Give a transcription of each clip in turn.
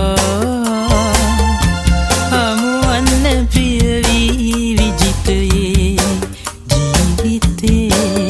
හමුවන්න ප්‍රිය වී විජිතයේ ජීවිතේ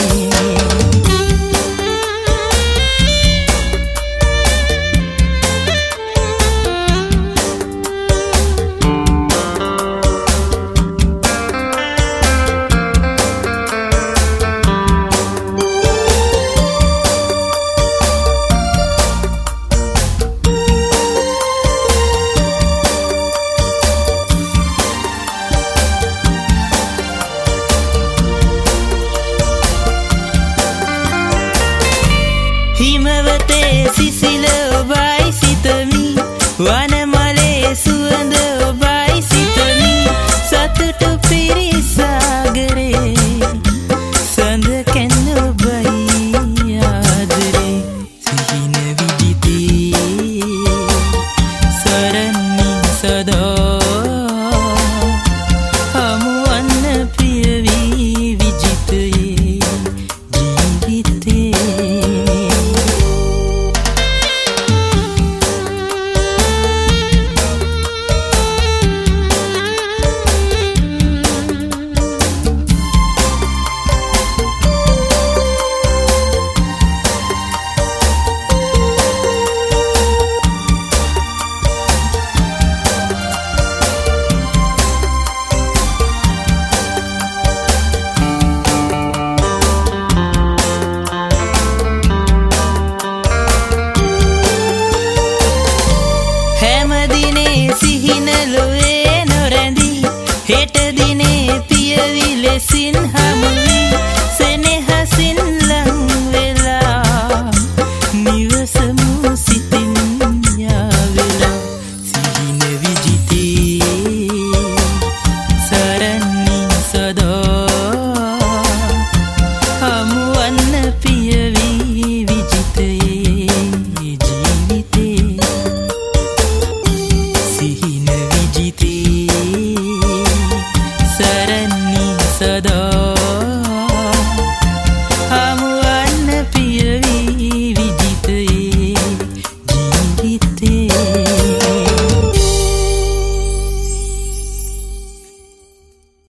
හිමවතේ සිසිල ඔබයි සිතමි වනමලේ සුවඳ ඔබයි සිතමි සතුටු පිරිසාගරේ සඳ කැන්න ඔබයි ආදරේ සිහින විජිතේ සරණින් සදා හමුවන්න ප්‍රිය වී විජිතයේ ජීවිතේ සිහිනලොවේ නොරැඳී හෙට දිනේ පියවි ලෙසින් හමුවී සෙනෙහසින් ලං වෙලා නිවසමු සිතින් යාවෙලා සිහින විජිතේ සරණින් සදා හමුවන්න ප්‍රිය වී විජිතයේ ජීවිතේ සිහින විජිතේ සරණින් සදා